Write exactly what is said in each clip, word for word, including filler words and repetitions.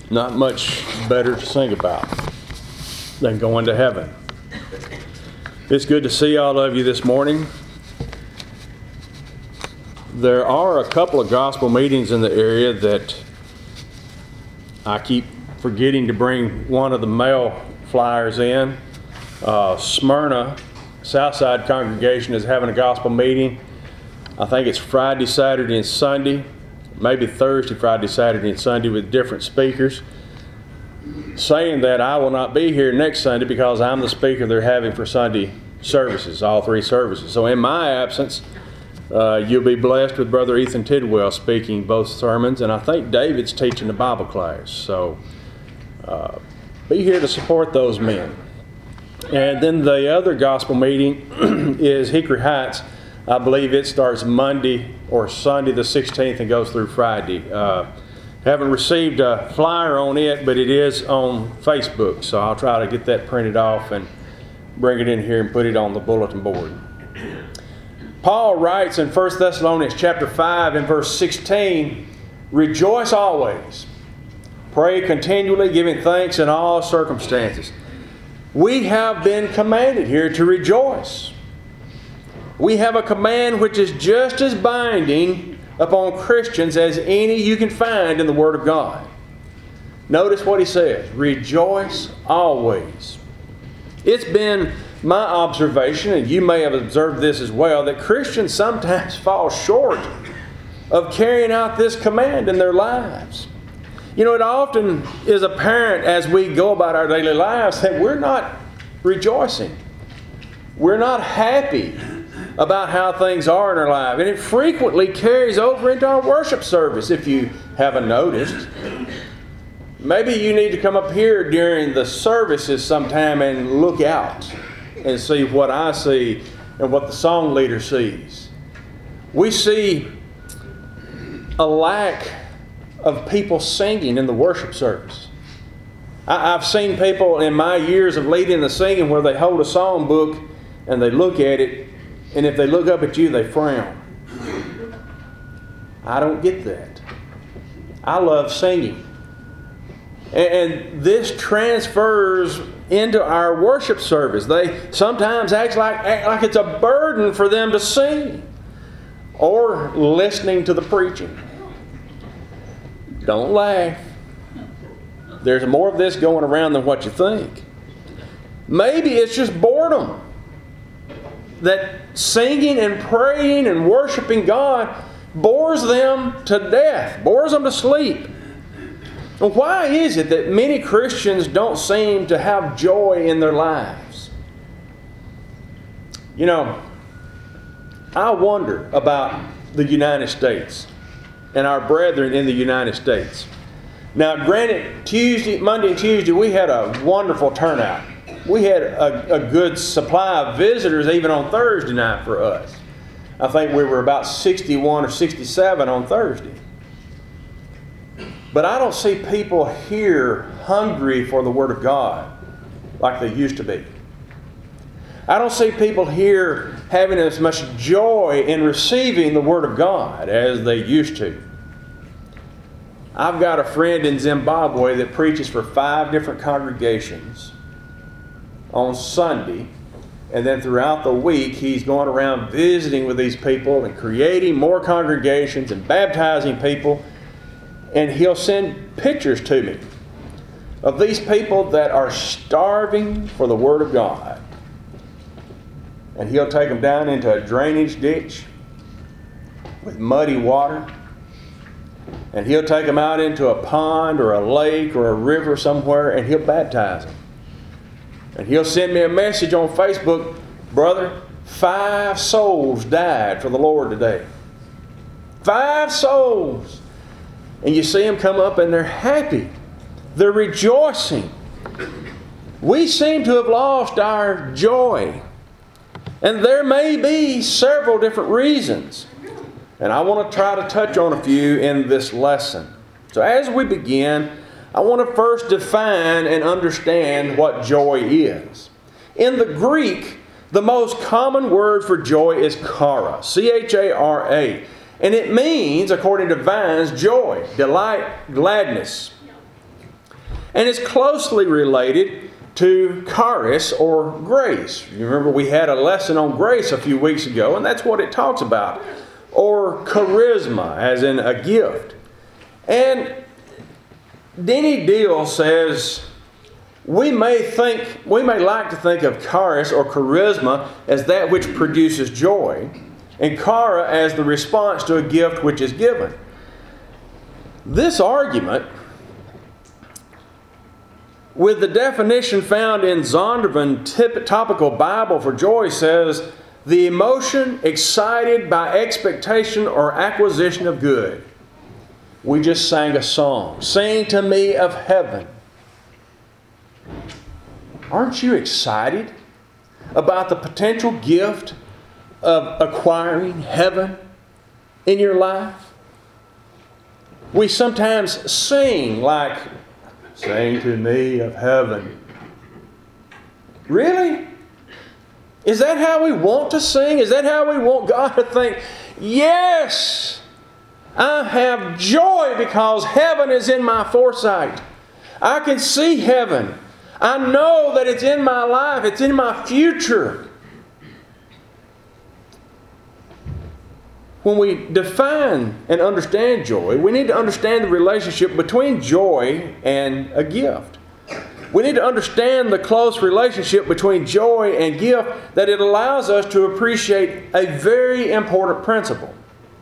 not much better to sing about than going to heaven. It's good to see all of you this morning. There are a couple of gospel meetings in the area that I keep forgetting to bring one of the mail flyers in. Uh, Smyrna Southside congregation is having a gospel meeting. I think it's Friday, Saturday, and Sunday. Maybe Thursday, Friday, Saturday, and Sunday with different speakers. Saying that I will not be here next Sunday because I'm the speaker they're having for Sunday services, all three services. So in my absence, uh, you'll be blessed with Brother Ethan Tidwell speaking both sermons, and I think David's teaching the Bible class. So uh, be here to support those men. And then the other gospel meeting is Hickory Heights. I believe it starts Monday or Sunday the sixteenth and goes through Friday. Uh, haven't received a flyer on it, but it is on Facebook, so I'll try to get that printed off and bring it in here and put it on the bulletin board. Paul writes in First Thessalonians chapter five and verse sixteen, "Rejoice always, pray continually, giving thanks in all circumstances." We have been commanded here to rejoice. We have a command which is just as binding upon Christians as any you can find in the Word of God. Notice what he says, rejoice always. It's been my observation, and you may have observed this as well, that Christians sometimes fall short of carrying out this command in their lives. You know, it often is apparent as we go about our daily lives that we're not rejoicing. We're not happy about how things are in our life. And it frequently carries over into our worship service, if you haven't noticed. Maybe you need to come up here during the services sometime and look out and see what I see and what the song leader sees. We see a lack of people singing in the worship service. I, I've seen people in my years of leading the singing where they hold a song book and they look at it, and if they look up at you, they frown. I don't get that. I love singing. And this transfers into our worship service. They sometimes act like, act like it's a burden for them to sing or listening to the preaching. Don't laugh. There's more of this going around than what you think. Maybe it's just boredom. That singing and praying and worshiping God bores them to death, bores them to sleep. And why is it that many Christians don't seem to have joy in their lives? You know, I wonder about the United States and our brethren in the United States. Now, granted, Tuesday, Monday and Tuesday, we had a wonderful turnout. We had a, a good supply of visitors even on Thursday night for us. I think we were about sixty-one or sixty-seven on Thursday. But I don't see people here hungry for the Word of God like they used to be. I don't see people here having as much joy in receiving the Word of God as they used to. I've got a friend in Zimbabwe that preaches for five different congregations on Sunday, and then throughout the week he's going around visiting with these people and creating more congregations and baptizing people, and he'll send pictures to me of these people that are starving for the Word of God, and he'll take them down into a drainage ditch with muddy water, and he'll take them out into a pond or a lake or a river somewhere, and he'll baptize them. And he'll send me a message on Facebook, brother, five souls died for the Lord today. Five souls. And you see them come up and they're happy. They're rejoicing. We seem to have lost our joy. And there may be several different reasons. And I want to try to touch on a few in this lesson. So as we begin, I want to first define and understand what joy is. In the Greek, the most common word for joy is chara, C H A R A. And it means, according to Vines, joy, delight, gladness. And it's closely related to charis, or grace. You remember we had a lesson on grace a few weeks ago, and that's what it talks about. Or charisma, as in a gift. And Denny Deal says, we may think, we may like to think of charis or charisma as that which produces joy, and chara as the response to a gift which is given. This argument, with the definition found in Zondervan Topical Bible for Joy, says, the emotion excited by expectation or acquisition of good. We just sang a song, Sing to Me of Heaven. Aren't you excited about the potential gift of acquiring heaven in your life? We sometimes sing like, Sing to me of heaven. Really? Is that how we want to sing? Is that how we want God to think? Yes! I have joy because heaven is in my foresight. I can see heaven. I know that it's in my life. It's in my future. When we define and understand joy, we need to understand the relationship between joy and a gift. We need to understand the close relationship between joy and gift, that it allows us to appreciate a very important principle.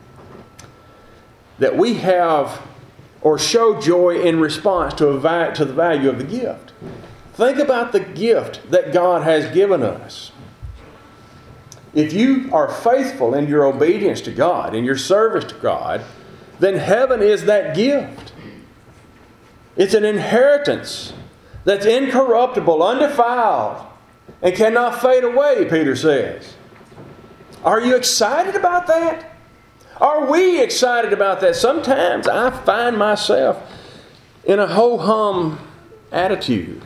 That we have or show joy in response to, a va- to the value of the gift. Think about the gift that God has given us. If you are faithful in your obedience to God, in your service to God, then heaven is that gift. It's an inheritance that's incorruptible, undefiled, and cannot fade away, Peter says. Are you excited about that? Are we excited about that? Sometimes I find myself in a ho-hum attitude.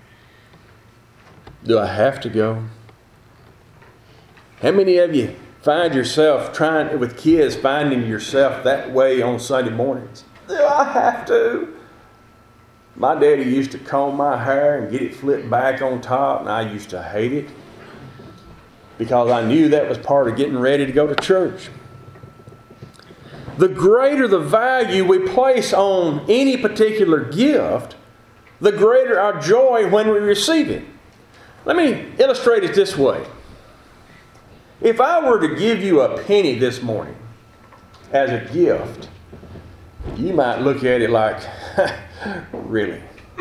Do I have to go? How many of you find yourself trying, with kids, finding yourself that way on Sunday mornings? Do I have to? My daddy used to comb my hair and get it flipped back on top, and I used to hate it because I knew that was part of getting ready to go to church. The greater the value we place on any particular gift, the greater our joy when we receive it. Let me illustrate it this way. If I were to give you a penny this morning as a gift, you might look at it like, really?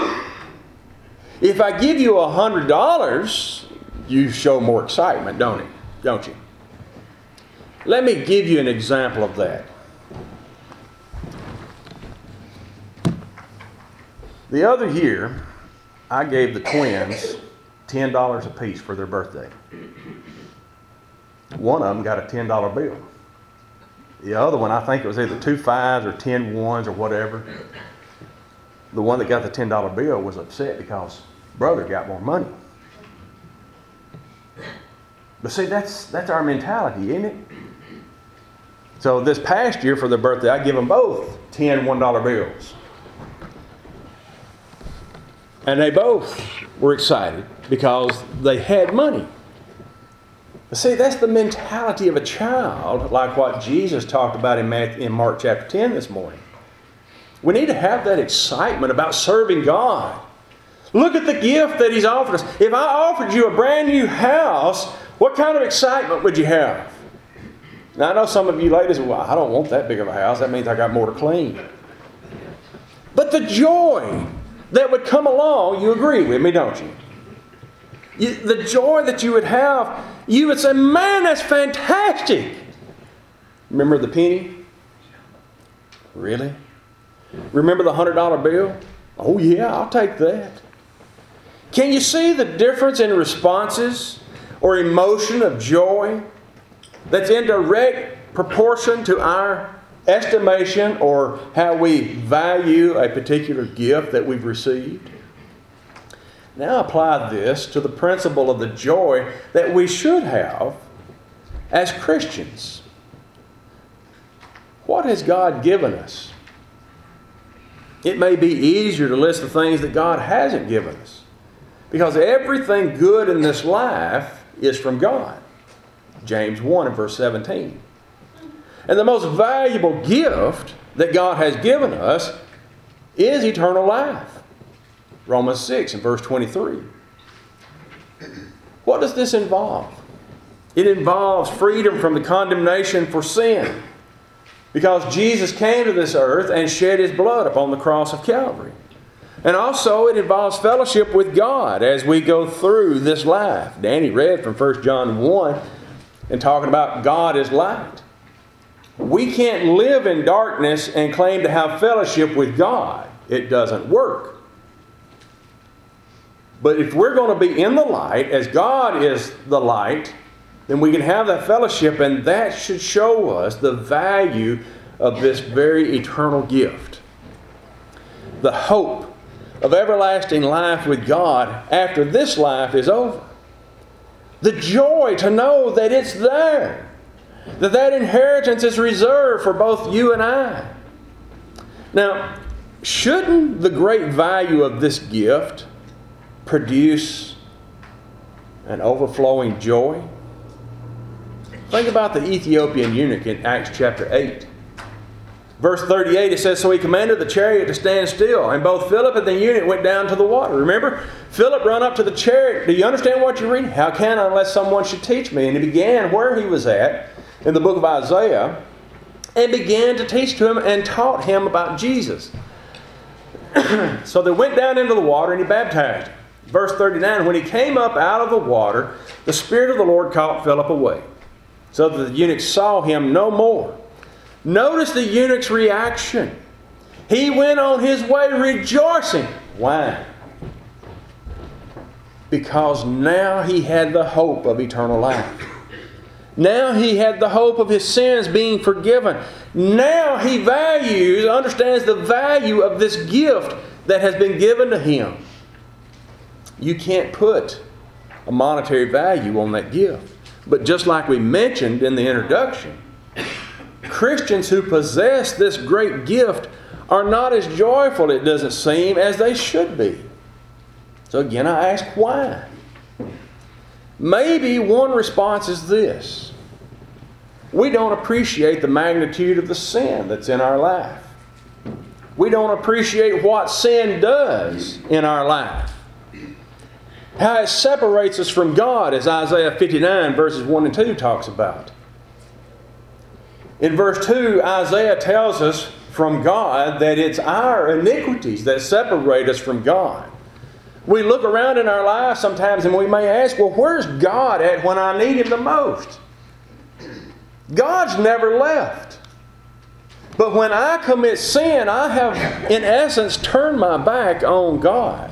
If I give you a hundred dollars, you show more excitement, don't it? Don't you? Let me give you an example of that. The other year, I gave the twins ten dollars apiece for their birthday. One of them got a ten dollar bill. The other one, I think it was either two fives or ten ones or whatever. The one that got the ten dollar bill was upset because brother got more money. But see, that's that's our mentality, isn't it? So this past year for their birthday, I give them both ten one dollar bills. And they both were excited because they had money. But see, that's the mentality of a child, like what Jesus talked about in, Matthew, in Mark chapter ten this morning. We need to have that excitement about serving God. Look at the gift that He's offered us. If I offered you a brand new house, what kind of excitement would you have? Now, I know some of you ladies, well, I don't want that big of a house. That means I got more to clean. But the joy that would come along, you agree with me, don't you? you? The joy that you would have, you would say, man, that's fantastic. Remember the penny? Really? Remember the one hundred dollar bill? Oh yeah, I'll take that. Can you see the difference in responses or emotion of joy that's in direct proportion to our estimation or how we value a particular gift that we've received? Now apply this to the principle of the joy that we should have as Christians. What has God given us? it may be easier to list the things that God hasn't given us. Because everything good in this life is from God. James one and verse seventeen. And the most valuable gift that God has given us is eternal life. Romans six and verse twenty-three. What does this involve? It involves freedom from the condemnation for sin. Because Jesus came to this earth and shed His blood upon the cross of Calvary. And also it involves fellowship with God as we go through this life. Danny read from First John one and talking about God is light. We can't live in darkness and claim to have fellowship with God. It doesn't work. But if we're going to be in the light, as God is the light, then we can have that fellowship, and that should show us the value of this very eternal gift. The hope of everlasting life with God after this life is over. The joy to know that it's there. That that inheritance is reserved for both you and I. Now, shouldn't the great value of this gift produce an overflowing joy? Think about the Ethiopian eunuch in Acts chapter eight. Verse thirty-eight, it says, so he commanded the chariot to stand still, and both Philip and the eunuch went down to the water. Remember, Philip ran up to the chariot. Do you understand what you're reading? How can I unless someone should teach me? And he began where he was at in the book of Isaiah and began to teach to him and taught him about Jesus. So they went down into the water and he baptized him. Verse thirty-nine, when he came up out of the water, the Spirit of the Lord caught Philip away, so that the eunuch saw him no more. Notice the eunuch's reaction. He went on his way rejoicing. Why? Because now he had the hope of eternal life. Now he had the hope of his sins being forgiven. Now he values, understands the value of this gift that has been given to him. You can't put a monetary value on that gift. But just like we mentioned in the introduction, Christians who possess this great gift are not as joyful, it doesn't seem, as they should be. So again, I ask why? Maybe one response is this. We don't appreciate the magnitude of the sin that's in our life. We don't appreciate what sin does in our life. How it separates us from God, as Isaiah fifty-nine verses one and two talks about. In verse two, Isaiah tells us from God that it's our iniquities that separate us from God. We look around in our lives sometimes and we may ask, well, where's God at when I need Him the most? God's never left. But when I commit sin, I have, in essence, turned my back on God.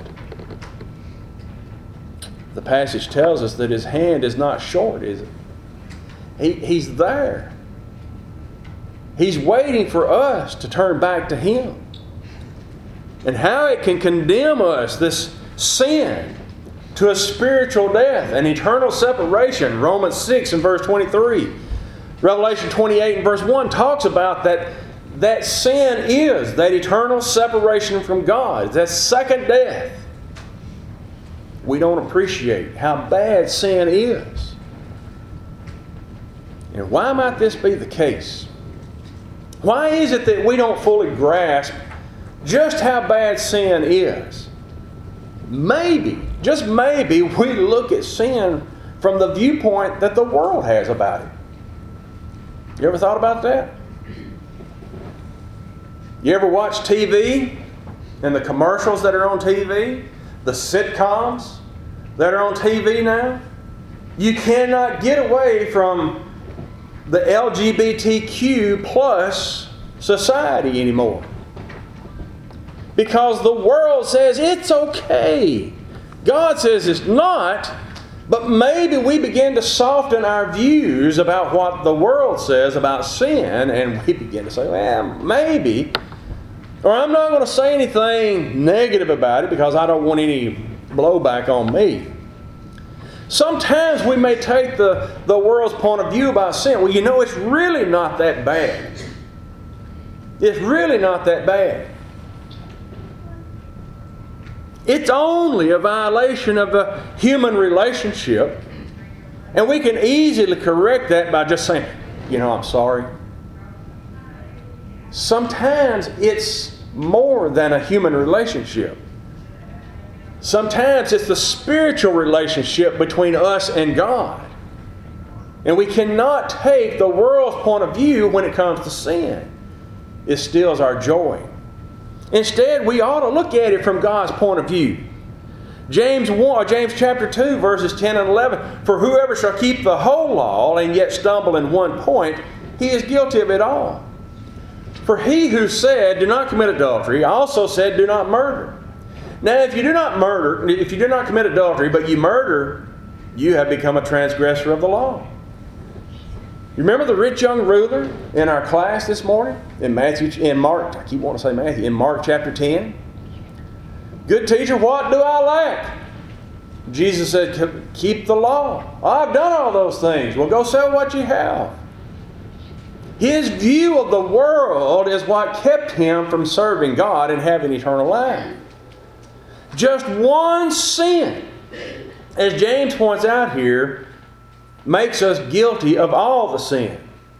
The passage tells us that His hand is not short, is it? He, he's there. He's waiting for us to turn back to Him. And how it can condemn us, this sin, to a spiritual death, an eternal separation. Romans six and verse twenty-three. Revelation twenty-eight and verse one talks about that, that sin is that eternal separation from God, that second death. We don't appreciate how bad sin is. And why might this be the case? Why is it that we don't fully grasp just how bad sin is? Maybe, just maybe, we look at sin from the viewpoint that the world has about it. You ever thought about that? You ever watch T V and the commercials that are on T V? The sitcoms that are on T V now? You cannot get away from the L G B T Q plus society anymore. Because the world says it's okay. God says it's not. But maybe we begin to soften our views about what the world says about sin, and we begin to say, well, maybe. Or I'm not going to say anything negative about it because I don't want any blowback on me. Sometimes we may take the, the world's point of view about sin. Well, you know, it's really not that bad. It's really not that bad. It's only a violation of a human relationship. And we can easily correct that by just saying, you know, I'm sorry. Sometimes it's more than a human relationship. Sometimes it's the spiritual relationship between us and God. And we cannot take the world's point of view when it comes to sin. It steals our joy. Instead, we ought to look at it from God's point of view. James one, James chapter two, verses ten and eleven. For whoever shall keep the whole law and yet stumble in one point, he is guilty of it all. For he who said, do not commit adultery, also said, do not murder. Now, if you do not murder, if you do not commit adultery, but you murder, you have become a transgressor of the law. You remember the rich young ruler in our class this morning? In Matthew, in Mark, I keep wanting to say Matthew, in Mark chapter ten. Good teacher, what do I lack? Jesus said, keep the law. I've done all those things. Well, go sell what you have. His view of the world is what kept him from serving God and having eternal life. Just one sin, as James points out here, makes us guilty of all the sin.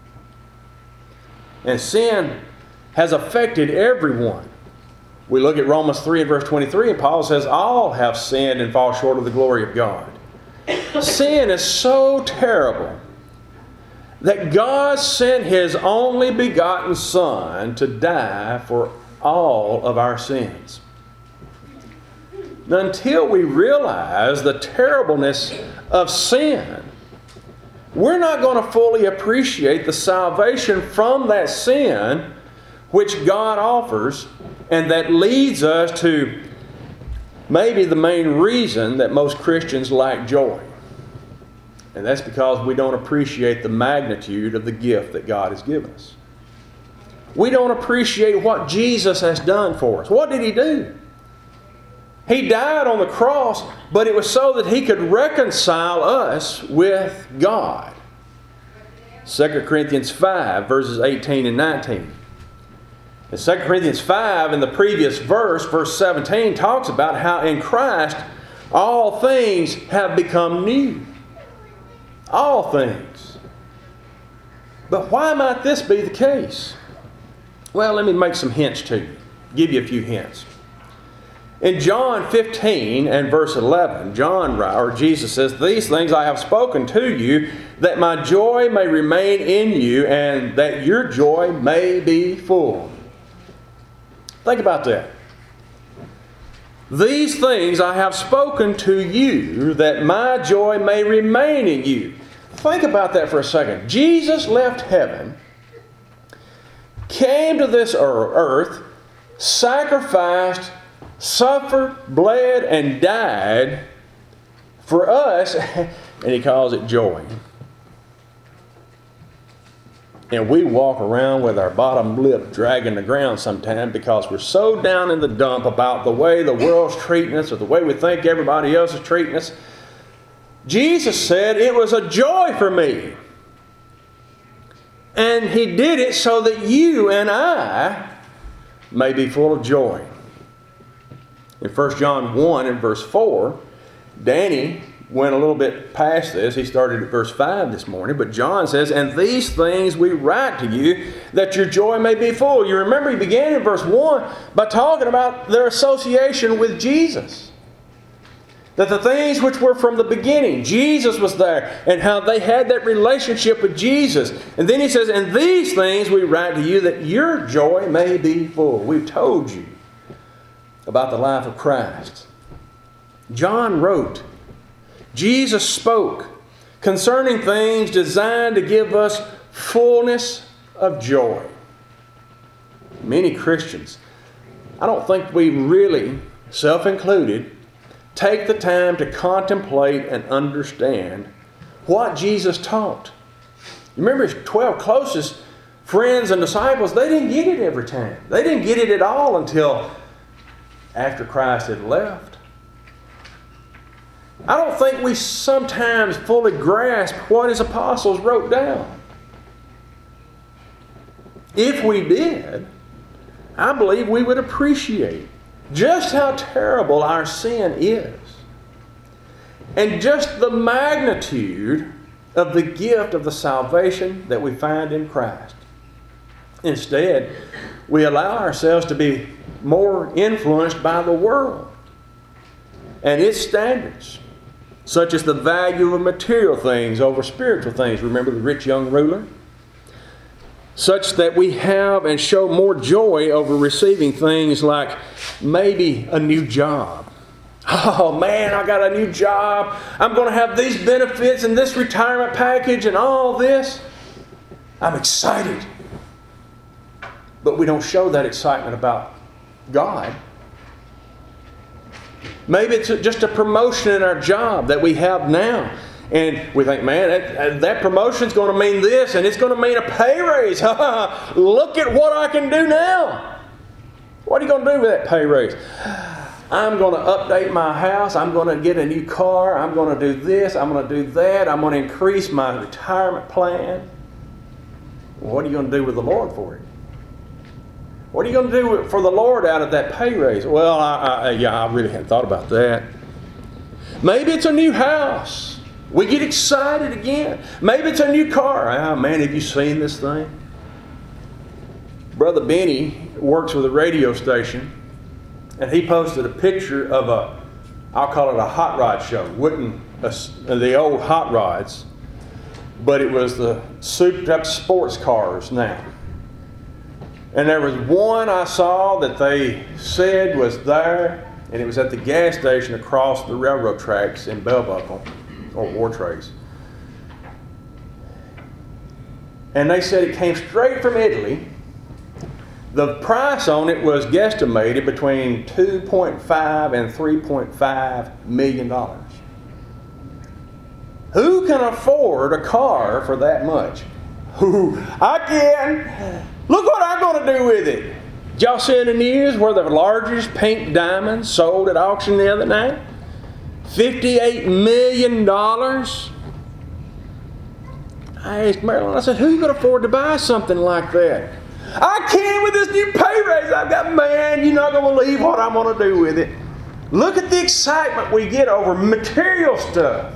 And sin has affected everyone. We look at Romans three and verse twenty-three, and Paul says, all have sinned and fall short of the glory of God. Sin is so terrible that God sent His only begotten Son to die for all of our sins. Until we realize the terribleness of sin, we're not going to fully appreciate the salvation from that sin which God offers, and that leads us to maybe the main reason that most Christians lack joy. And that's because we don't appreciate the magnitude of the gift that God has given us. We don't appreciate what Jesus has done for us. What did He do? He died on the cross, but it was so that He could reconcile us with God. Second Corinthians five, verses eighteen and nineteen. In Second Corinthians five, in the previous verse, verse seventeen, talks about how in Christ all things have become new. All things. But why might this be the case? Well, let me make some hints to you. Give you a few hints. In John fifteen and verse eleven, John, or Jesus says, these things I have spoken to you, that my joy may remain in you, and that your joy may be full. Think about that. These things I have spoken to you, that my joy may remain in you. Think about that for a second. Jesus left heaven, came to this earth, sacrificed, suffered, bled, and died for us, and He calls it joy. And we walk around with our bottom lip dragging the ground sometimes because we're so down in the dump about the way the world's treating us or the way we think everybody else is treating us. Jesus said it was a joy for me. And He did it so that you and I may be full of joy. In First John one and verse four, Danny went a little bit past this. He started at verse five this morning. But John says, and these things we write to you, that your joy may be full. You remember he began in verse one by talking about their association with Jesus. That the things which were from the beginning, Jesus was there, and how they had that relationship with Jesus. And then he says, and these things we write to you, that your joy may be full. We've told you about the life of Christ. John wrote, Jesus spoke concerning things designed to give us fullness of joy. Many Christians, I don't think we really, self-included, take the time to contemplate and understand what Jesus taught. You remember His twelve closest friends and disciples, they didn't get it every time. They didn't get it at all until after Christ had left. I don't think we sometimes fully grasp what His apostles wrote down. If we did, I believe we would appreciate just how terrible our sin is, and just the magnitude of the gift of the salvation that we find in Christ. Instead, we allow ourselves to be more influenced by the world and its standards, such as the value of material things over spiritual things. Remember the rich young ruler? Such that we have and show more joy over receiving things like maybe a new job. Oh man, I got a new job. I'm going to have these benefits and this retirement package and all this. I'm excited. But we don't show that excitement about God. Maybe it's just a promotion in our job that we have now. And we think, man, that, that promotion's going to mean this, and it's going to mean a pay raise. Look at what I can do now. What are you going to do with that pay raise? I'm going to update my house. I'm going to get a new car. I'm going to do this. I'm going to do that. I'm going to increase my retirement plan. Well, what are you going to do with the Lord for it? What are you going to do for the Lord out of that pay raise? Well, I, I, yeah, I really hadn't thought about that. Maybe it's a new house. We get excited again. Maybe it's a new car. Oh, man, have you seen this thing? Brother Benny works with a radio station, and he posted a picture of a, I'll call it a hot rod show. Wouldn't a, the old hot rods, but it was the souped up sports cars now. And there was one I saw that they said was there, and it was at the gas station across the railroad tracks in Bell Buckle, or War Trace. And they said it came straight from Italy. The price on it was guesstimated between two point five and three point five million dollars. Who can afford a car for that much? Who? I can. Look what I'm going to do with it. Did y'all see in the news where the largest pink diamond sold at auction the other night? fifty-eight million dollars. I asked Marilyn, I said, who could afford to buy something like that? I can with this new pay raise I've got. Man, you're not going to believe what I'm going to do with it. Look at the excitement we get over material stuff.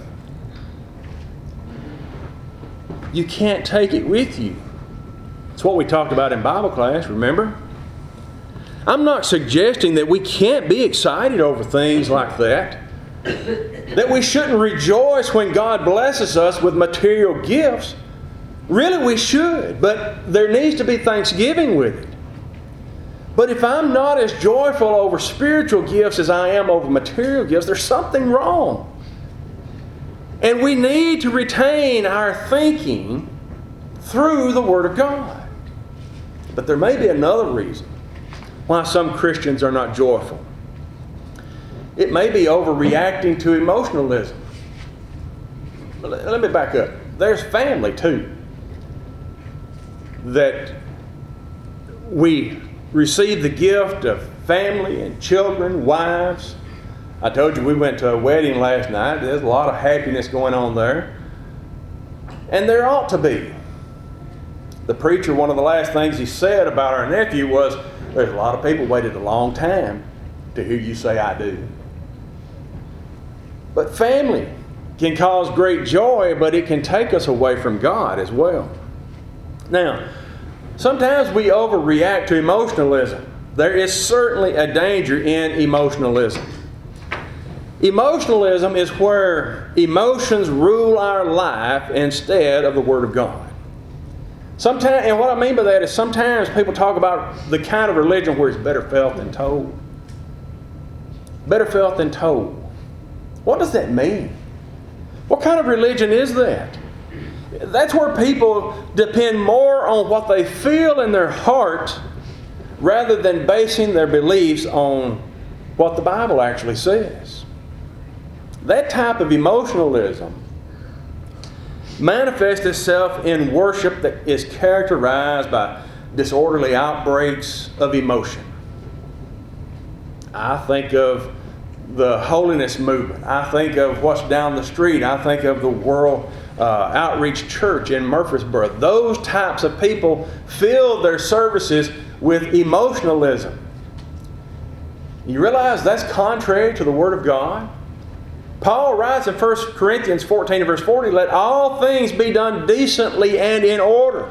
You can't take it with you. It's what we talked about in Bible class, remember? I'm not suggesting that we can't be excited over things like that. That we shouldn't rejoice when God blesses us with material gifts. Really, we should, but there needs to be thanksgiving with it. But if I'm not as joyful over spiritual gifts as I am over material gifts, there's something wrong. And we need to retain our thinking through the Word of God. But there may be another reason why some Christians are not joyful. It may be overreacting to emotionalism. Let me back up. There's family too. That we receive the gift of family and children, wives. I told you we went to a wedding last night. There's a lot of happiness going on there. And there ought to be. The preacher, one of the last things he said about our nephew was, there's a lot of people waited a long time to hear you say I do. But family can cause great joy, but it can take us away from God as well. Now, sometimes we overreact to emotionalism. There is certainly a danger in emotionalism. Emotionalism is where emotions rule our life instead of the Word of God. Sometimes, and what I mean by that is sometimes people talk about the kind of religion where it's better felt than told. Better felt than told. What does that mean? What kind of religion is that? That's where people depend more on what they feel in their heart rather than basing their beliefs on what the Bible actually says. That type of emotionalism manifests itself in worship that is characterized by disorderly outbreaks of emotion. I think of the holiness movement. I think of what's down the street. I think of the World uh, Outreach Church in Murfreesboro. Those types of people fill their services with emotionalism. You realize that's contrary to the Word of God? Paul writes in First Corinthians fourteen and verse forty, let all things be done decently and in order.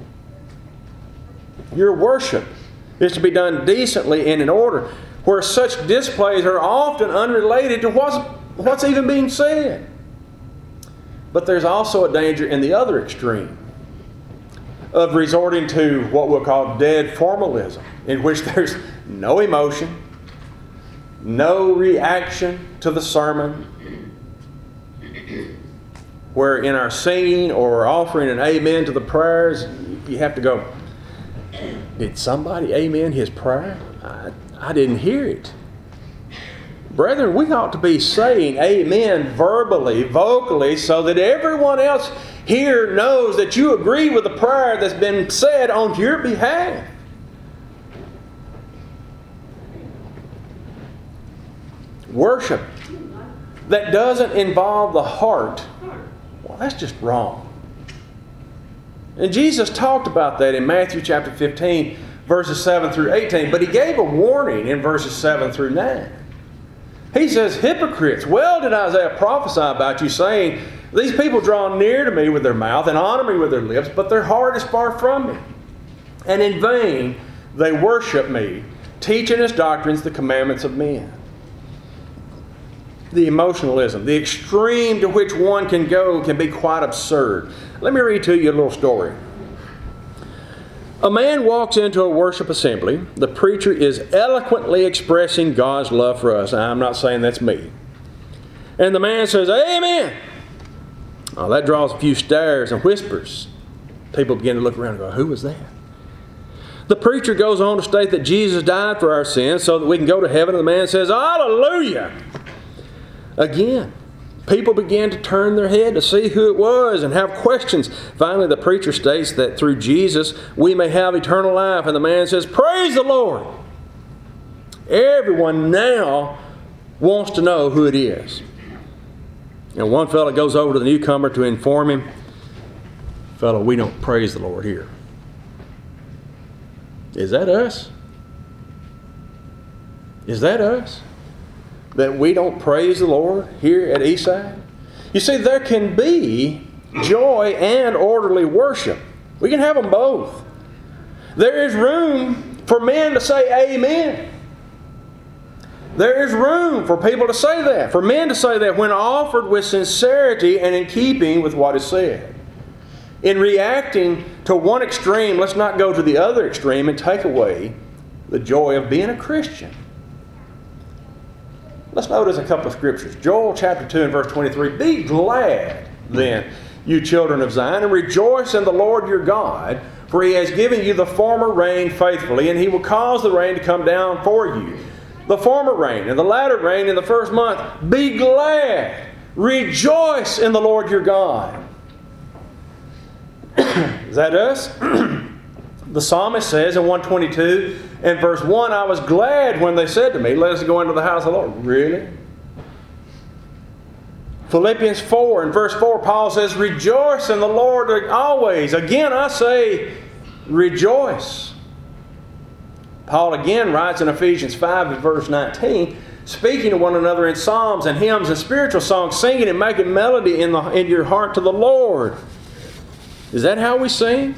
Your worship is to be done decently and in order, where such displays are often unrelated to what's, what's even being said. But there's also a danger in the other extreme of resorting to what we'll call dead formalism, in which there's no emotion, no reaction to the sermon, where in our singing or offering an amen to the prayers, you have to go, did somebody amen his prayer? I, I didn't hear it. Brethren, we ought to be saying amen verbally, vocally, so that everyone else here knows that you agree with the prayer that's been said on your behalf. Worship that doesn't involve the heart, well, that's just wrong. And Jesus talked about that in Matthew chapter fifteen, verses seven through eighteen. But He gave a warning in verses seven through nine. He says, hypocrites, well did Isaiah prophesy about you, saying, these people draw near to me with their mouth and honor me with their lips, but their heart is far from me. And in vain they worship me, teaching as doctrines the commandments of men. The emotionalism, the extreme to which one can go can be quite absurd. Let me read to you a little story. A man walks into a worship assembly. The preacher is eloquently expressing God's love for us. I'm not saying that's me. And the man says, amen. Oh, that draws a few stares and whispers. People begin to look around and go, who was that? The preacher goes on to state that Jesus died for our sins so that we can go to heaven. And the man says, hallelujah. Again, people began to turn their head to see who it was and have questions. Finally, the preacher states that through Jesus we may have eternal life. And the man says, praise the Lord. Everyone now wants to know who it is. And one fellow goes over to the newcomer to inform him, fellow, we don't praise the Lord here. Is that us? Is that us? That we don't praise the Lord here at Eastside? You see, there can be joy and orderly worship. We can have them both. There is room for men to say amen. There is room for people to say that, for men to say that when offered with sincerity and in keeping with what is said. In reacting to one extreme, let's not go to the other extreme and take away the joy of being a Christian. Let's notice a couple of scriptures. Joel chapter two and verse twenty-three. Be glad then, you children of Zion, and rejoice in the Lord your God, for He has given you the former rain faithfully, and He will cause the rain to come down for you. The former rain and the latter rain in the first month. Be glad. Rejoice in the Lord your God. Is that us? The psalmist says in one twenty-two and verse one, I was glad when they said to me, let us go into the house of the Lord. Really? Philippians four and verse four, Paul says, rejoice in the Lord always. Again, I say, rejoice. Paul again writes in Ephesians five and verse nineteen, speaking to one another in psalms and hymns and spiritual songs, singing and making melody in, the, in your heart to the Lord. Is that how we sing?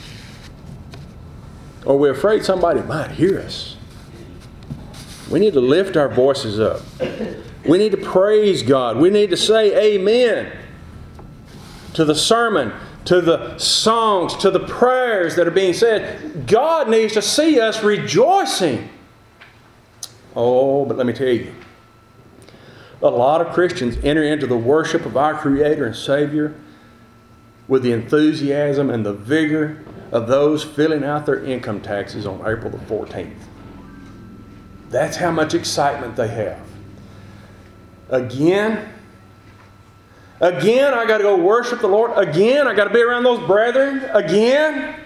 Or we're afraid somebody might hear us. We need to lift our voices up. We need to praise God. We need to say amen to the sermon, to the songs, to the prayers that are being said. God needs to see us rejoicing. Oh, but let me tell you, a lot of Christians enter into the worship of our Creator and Savior with the enthusiasm and the vigor of those filling out their income taxes on April the fourteenth. That's how much excitement they have. Again, again, I got to go worship the Lord. Again, I got to be around those brethren. Again.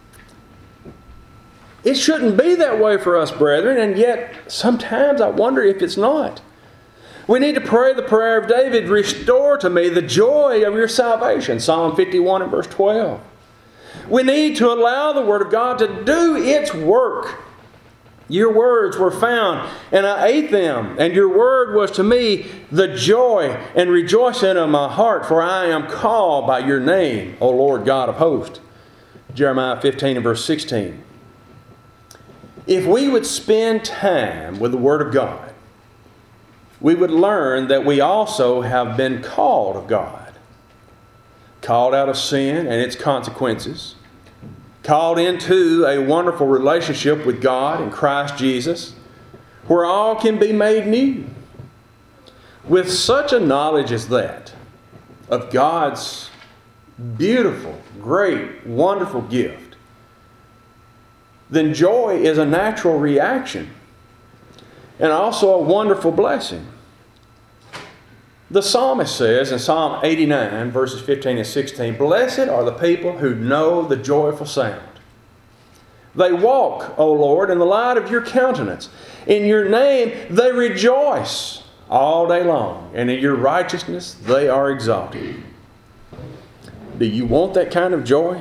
It shouldn't be that way for us, brethren, and yet sometimes I wonder if it's not. We need to pray the prayer of David, restore to me the joy of your salvation. Psalm fifty-one and verse twelve. We need to allow the Word of God to do its work Your words were found, and I ate them, and your word was to me the joy and rejoicing of my heart, for I am called by your name, O Lord God of hosts. Jeremiah fifteen and verse sixteen. If we would spend time with the Word of God, we would learn that we also have been called of God. Called out of sin and its consequences. Called into a wonderful relationship with God in Christ Jesus, where all can be made new. With such a knowledge as that, of God's beautiful, great, wonderful gift, then joy is a natural reaction and also a wonderful blessing. The psalmist says in Psalm eighty-nine, verses fifteen and sixteen, "Blessed are the people who know the joyful sound. They walk, O Lord, in the light of your countenance. In your name they rejoice all day long, and in your righteousness they are exalted." Do you want that kind of joy?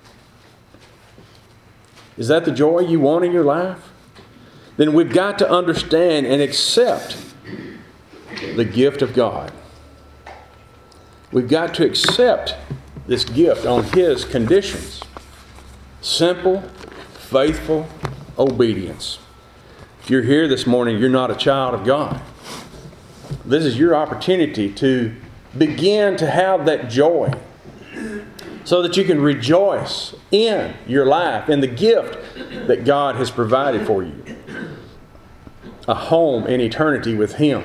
Is that the joy you want in your life? Then we've got to understand and accept the gift of God. We've got to accept this gift on His conditions. Simple, faithful obedience. If you're here this morning, you're not a child of God. This is your opportunity to begin to have that joy so that you can rejoice in your life, in the gift that God has provided for you. A home in eternity with Him.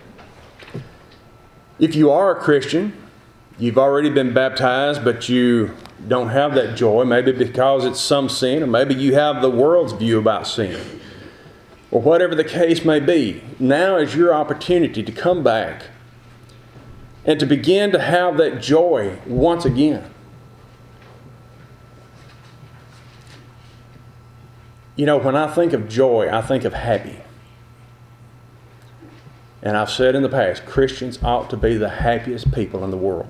If you are a Christian, you've already been baptized, but you don't have that joy, maybe because it's some sin, or maybe you have the world's view about sin, or whatever the case may be, now is your opportunity to come back and to begin to have that joy once again. You know, when I think of joy, I think of happy. And I've said in the past, Christians ought to be the happiest people in the world.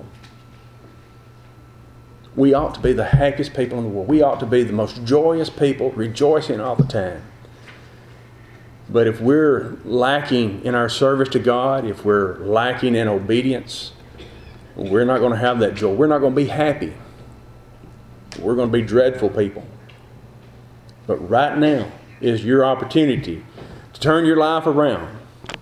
We ought to be the happiest people in the world. We ought to be the most joyous people, rejoicing all the time. But if we're lacking in our service to God, if we're lacking in obedience, we're not going to have that joy. We're not going to be happy. We're going to be dreadful people. But right now is your opportunity to turn your life around